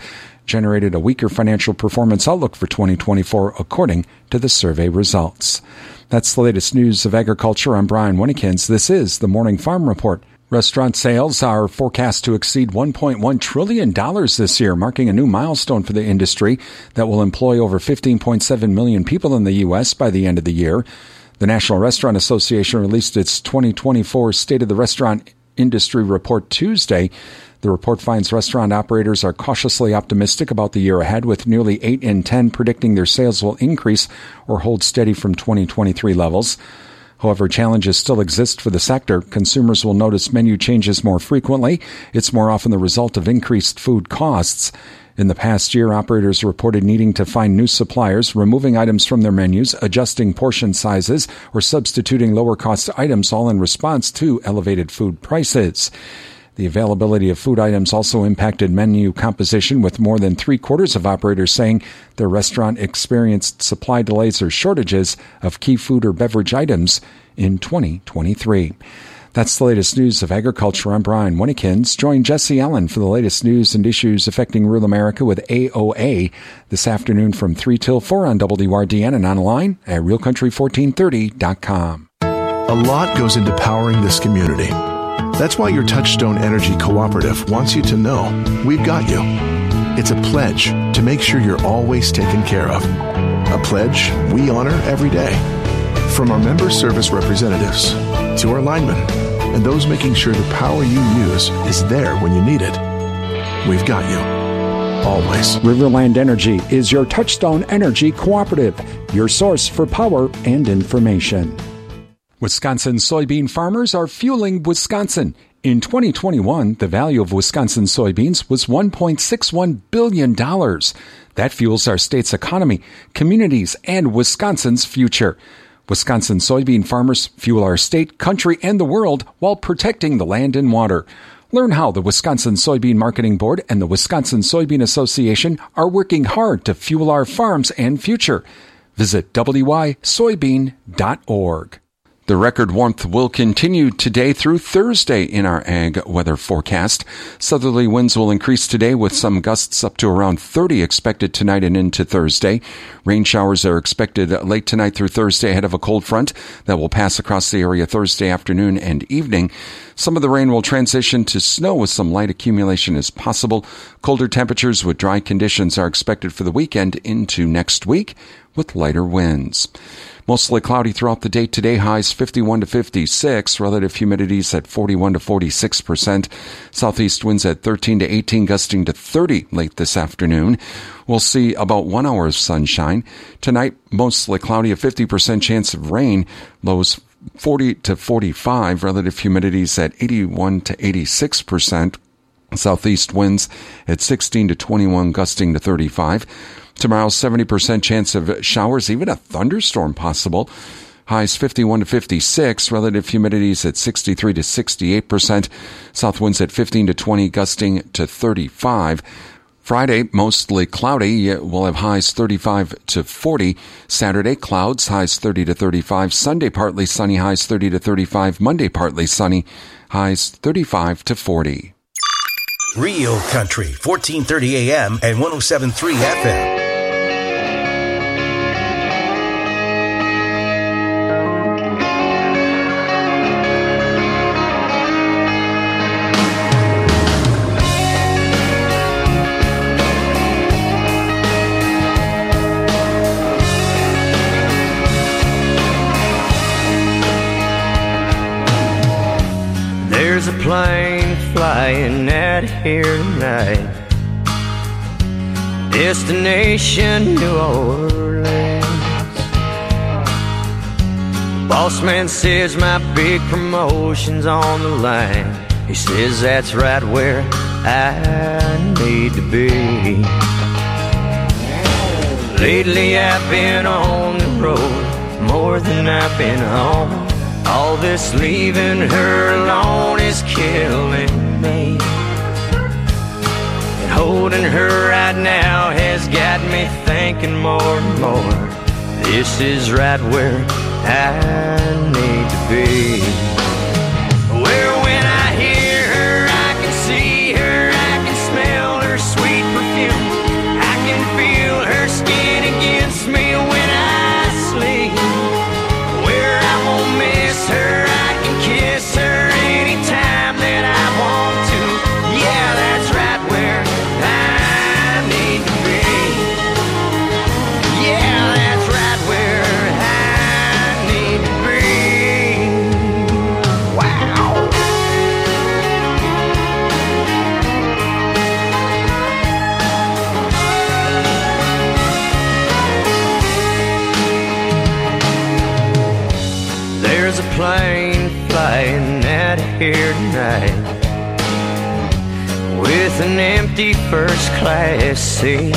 generated a weaker financial performance outlook for twenty twenty-four, according to the survey results. That's the latest news of agriculture. I'm Brian Winnekins. This is the Morning Farm Report. Restaurant sales are forecast to exceed one point one trillion dollars this year, marking a new milestone for the industry that will employ over fifteen point seven million people in the U S by the end of the year. The National Restaurant Association released its twenty twenty-four State of the Restaurant Industry Report Tuesday. The report finds restaurant operators are cautiously optimistic about the year ahead, with nearly eight in ten predicting their sales will increase or hold steady from twenty twenty-three levels. However, challenges still exist for the sector. Consumers will notice menu changes more frequently. It's more often the result of increased food costs. In the past year, operators reported needing to find new suppliers, removing items from their menus, adjusting portion sizes, or substituting lower-cost items, all in response to elevated food prices. The availability of food items also impacted menu composition, with more than three-quarters of operators saying their restaurant experienced supply delays or shortages of key food or beverage items in twenty twenty-three. That's the latest news of agriculture. I'm Brian Winnekins. Join Jesse Allen for the latest news and issues affecting rural America with A O A this afternoon from three till four on W D R D N and online at real country fourteen thirty dot com. A lot goes into powering this community. That's why your Touchstone Energy Cooperative wants you to know we've got you. It's a pledge to make sure you're always taken care of. A pledge we honor every day. From our member service representatives to our linemen and those making sure the power you use is there when you need it. We've got you. Always. Riverland Energy is your Touchstone Energy Cooperative, your source for power and information. Wisconsin soybean farmers are fueling Wisconsin. In twenty twenty-one, the value of Wisconsin soybeans was one point six one billion dollars. That fuels our state's economy, communities, and Wisconsin's future. Wisconsin soybean farmers fuel our state, country, and the world while protecting the land and water. Learn how the Wisconsin Soybean Marketing Board and the Wisconsin Soybean Association are working hard to fuel our farms and future. Visit w y soybean dot org. The record warmth will continue today through Thursday in our ag weather forecast. Southerly winds will increase today with some gusts up to around thirty expected tonight and into Thursday. Rain showers are expected late tonight through Thursday ahead of a cold front that will pass across the area Thursday afternoon and evening. Some of the rain will transition to snow with some light accumulation as possible. Colder temperatures with dry conditions are expected for the weekend into next week with lighter winds. Mostly cloudy throughout the day today. Highs fifty-one to fifty-six. Relative humidities at forty-one to forty-six percent. Southeast winds at thirteen to eighteen, gusting to thirty late this afternoon. We'll see about one hour of sunshine. Tonight, mostly cloudy, a fifty percent chance of rain. Lows forty to forty-five. Relative humidities at eighty-one to eighty-six percent. Southeast winds at sixteen to twenty-one, gusting to thirty-five. Tomorrow, seventy percent chance of showers, even a thunderstorm possible. Highs fifty-one to fifty-six. Relative humidities at sixty-three to sixty-eight percent. South winds at fifteen to twenty, gusting to thirty-five. Friday, mostly cloudy. We'll have highs thirty-five to forty. Saturday, clouds, highs thirty to thirty-five. Sunday, partly sunny, highs thirty to thirty-five. Monday, partly sunny, highs thirty-five to forty. Real Country, fourteen thirty A M and one oh seven point three F M. There's a plane flying out of here tonight, destination New Orleans. Boss man says my big promotion's on the line. He says that's right where I need to be. Lately I've been on the road more than I've been home. All this leaving her alone is killing me. And holding her right now has got me thinking more and more. This is right where I need to be. Where when I hear her, I can see her, I can smell her sweet perfume. here tonight with an empty first class seat.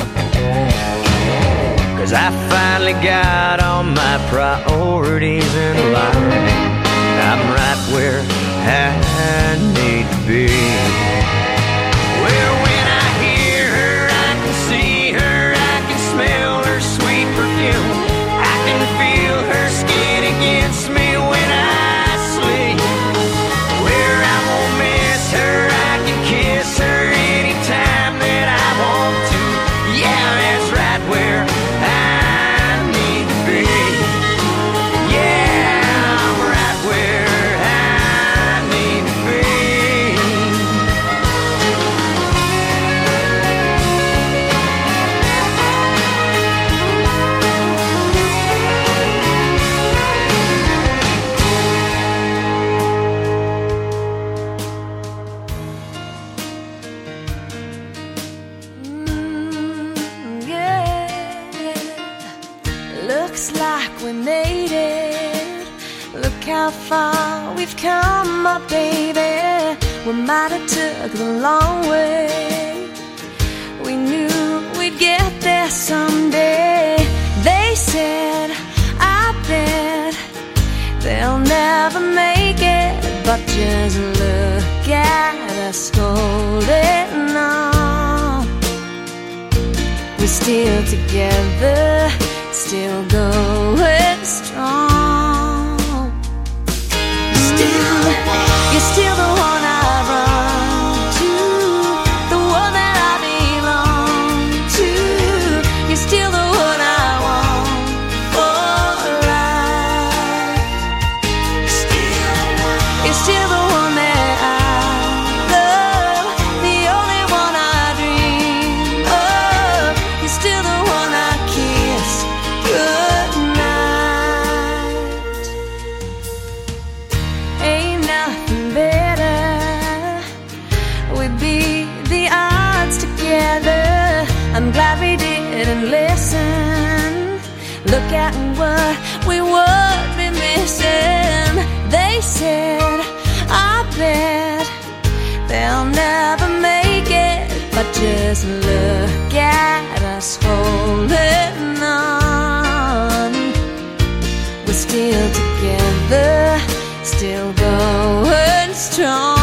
'Cause I finally got all my priorities in line. I'm right where I need to be. Well, when I hear her, I can see her, I can smell her sweet perfume. I can feel her skin against me when I sleep. Where I won't miss her, I can kiss her anytime that I want to. Yeah, that's right where I need to be. Yeah, I'm right where I need to be. Looks like we made it. Look how far we've come, my baby. We might have took the long way. We knew we'd get there someday. They said, I bet they'll never make it. But just look at us holding on. We're still together, still going strong. Still, you're still the one I run to, the one that I belong to. You're still the one I want for life. Still, you're still the one that I love, the only one I dream of. You're still the one I kiss good night. Ain't nothing better. We beat the odds together. I'm glad we didn't listen. Look at what we would be missing. They said, I bet they'll never make it. But just look at us holding on. We're still together, still going strong.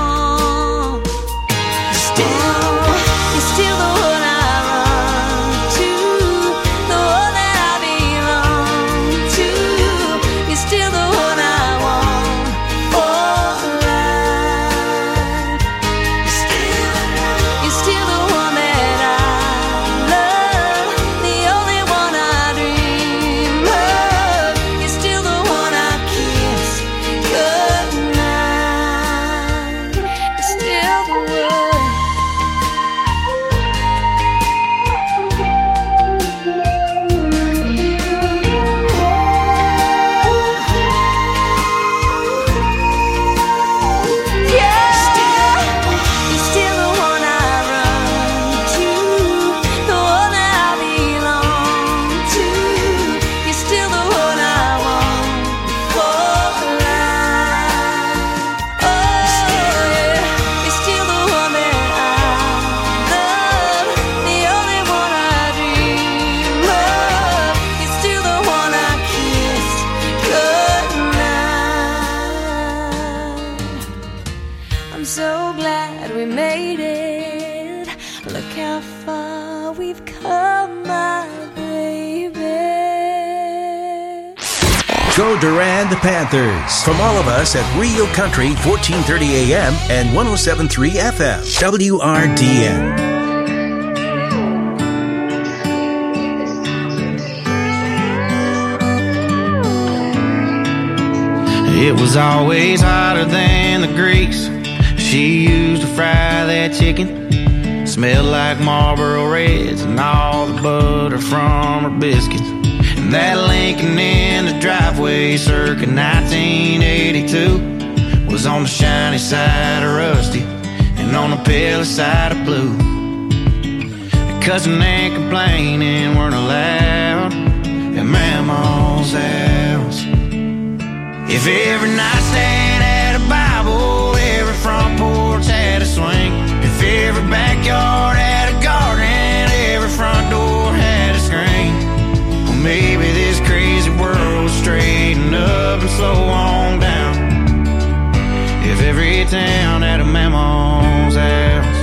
Still, you're still the one I run to, the one that I belong to. You're still the one I want for life. Still, you're still the one that I love, the only one I dream of. You're still the one I kiss good night. You're still the one. You're still the one I run to, the one that I belong to. You're still the one I want for life. Oh yeah, you're still the one that I love, the only one I dream of. You're still the one I kiss good night. I'm so glad we made it. Look how far we've come, my baby. Go Durand Panthers. From all of us at Rio Country, fourteen thirty A M and one oh seven point three F M, W R D N. It was always hotter than the grease she used to fry that chicken. Smelled like Marlboro Reds and all the butter from her biscuits. And that Lincoln in the driveway circa nineteen eighty-two was on the shiny side of rusty and on the pale side of blue. Cussing and complaining weren't allowed at Mama's house. If every nightstand had a Bible every town at a mammal's house.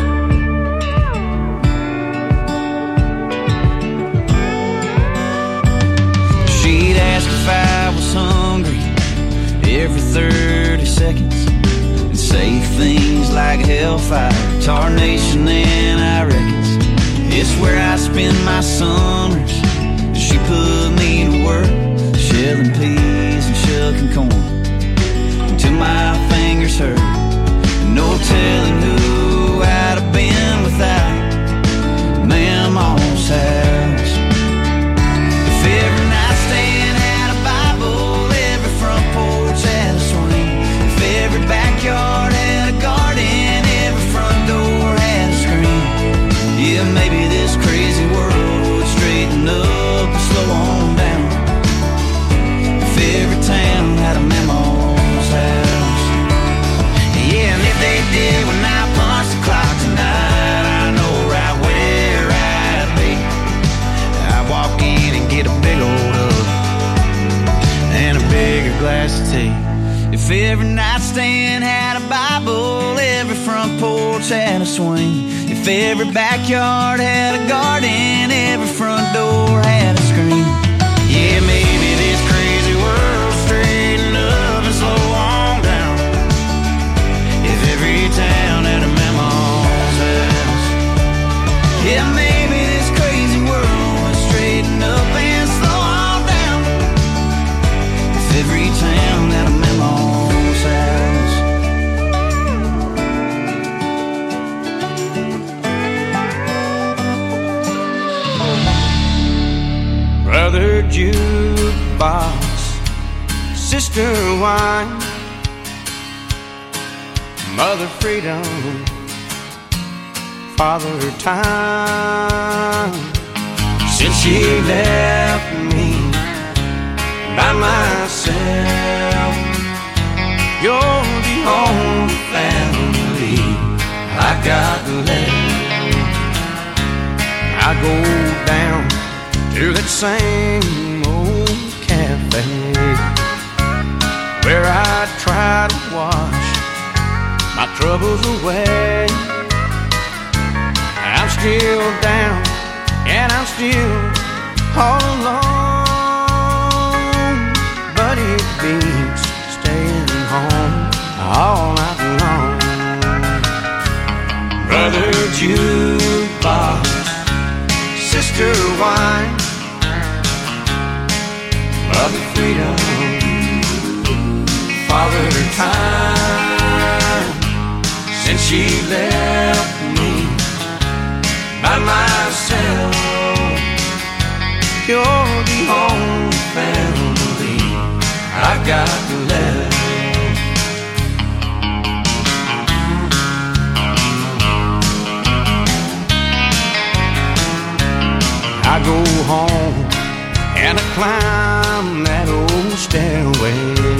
She'd ask if I was hungry every thirty seconds and say things like hellfire, tarnation, and I reckons it's where I spend my summers. She put me to work, shelling peas and shucking corn until my fingers hurt. No telling who I'd have been without Mama's house. If every nightstand had a Bible, every front porch had a swing, if every backyard had a garden, every front door had a screen, yeah, maybe this crazy world would straighten up and slow on down. If every town had a Mama's house. Yeah, and if they did when I punch the clock tonight, I know right where I'd be. I'd walk in and get a big old hug and a bigger glass of tea. If every nightstand had a Bible, every front porch had a swing, if every backyard had a garden, every front door had a screen, yeah, maybe this crazy world straighten up and slow on down. If every town had a Mama's house, yeah, maybe this crazy world would straighten up and slow on down. If every town had a Mama's house. Brother jukebox, sister wine, mother freedom, father time. Since she left me by myself, you're the only family I got left. I go down to that same old cafe where I try to wash my troubles away. I'm still down and I'm still all alone, but it beats staying home all night long. Brother jukebox, sister wine, mother freedom, father time. Since she left me by myself, you're the only family I've got left. I go home and I climb that old stairway,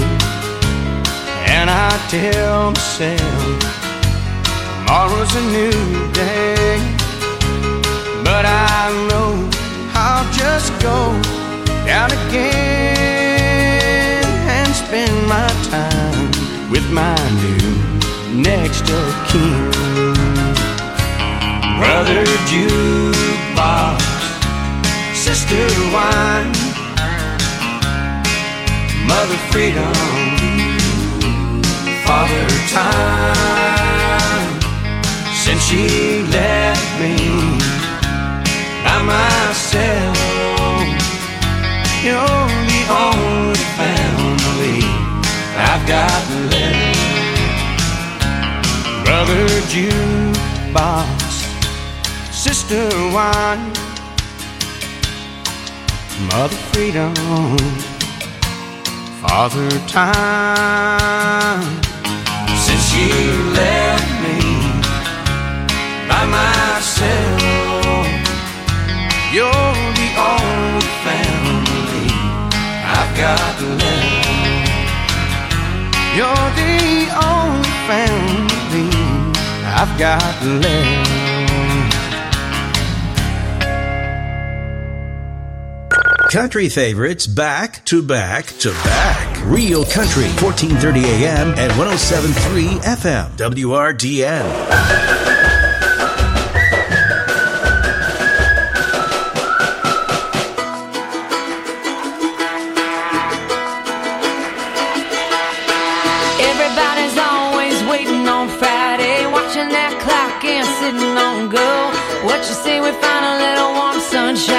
and I tell myself tomorrow's a new day. But I know I'll just go down again and spend my time with my new next of kin. Brother jukebox, sister wine, mother freedom, father time. Since she left me by myself, you're the only family I've got left. Brother jukebox, sister wine, mother freedom, father time. Since she left me by myself, you're the only family I've got left. You're the only family I've got left. Country favorites back to back to back. Real Country, fourteen thirty A M and one oh seven point three F M. W R D N. Sitting on go. What you say we find a little warm sunshine?